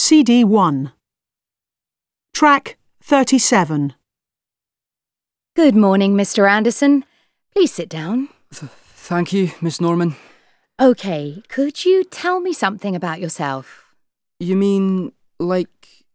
CD 1. Track 37. Good morning, Mr. Anderson. Please sit down. Thank you, Miss Norman. OK, could you tell me something about yourself? You mean, like,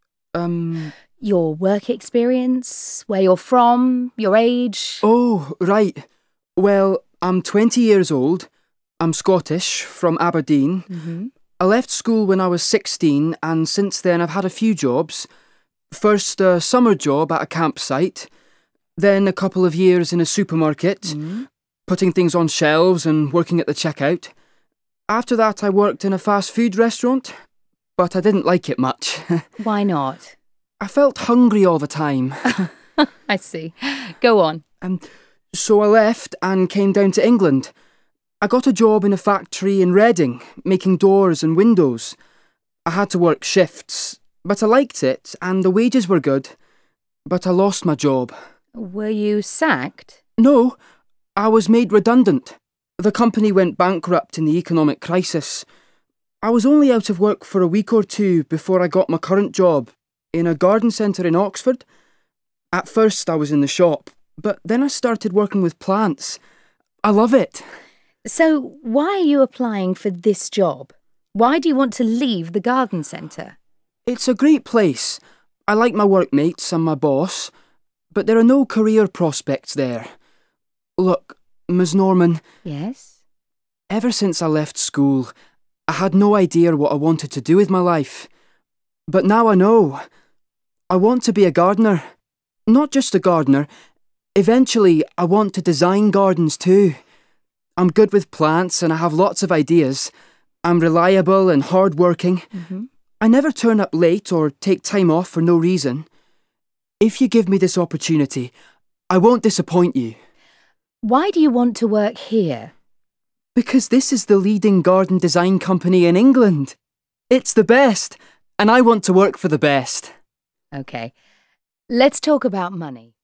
Your work experience, where you're from, your age? Oh, right. Well, I'm 20 years old. I'm Scottish, from Aberdeen. I left school when I was 16 and since then I've had a few jobs. First a summer job at a campsite, then a couple of years in a supermarket, putting things on shelves and working at the checkout. After that I worked in a fast food restaurant, but I didn't like it much. Why not? I felt hungry all the time. I see. Go on. So I left and came down to England. I got a job in a factory in Reading, making doors and windows. I had to work shifts, but I liked it and the wages were good. But I lost my job. Were you sacked? No, I was made redundant. The company went bankrupt in the economic crisis. I was only out of work for a week or two before I got my current job in a garden centre in Oxford. At first I was in the shop, but then I started working with plants. I love it. So why are you applying for this job? Why do you want to leave the garden centre? It's a great place. I like my workmates and my boss, but there are no career prospects there. Look, Ms. Norman. Yes? Ever since I left school, I had no idea what I wanted to do with my life. But now I know. I want to be a gardener. Not just a gardener. Eventually, I want to design gardens too. I'm good with plants and I have lots of ideas. I'm reliable and hard-working. I never turn up late or take time off for no reason. If you give me this opportunity, I won't disappoint you. Why do you want to work here? Because this is the leading garden design company in England. It's the best, and I want to work for the best. OK. Let's talk about money.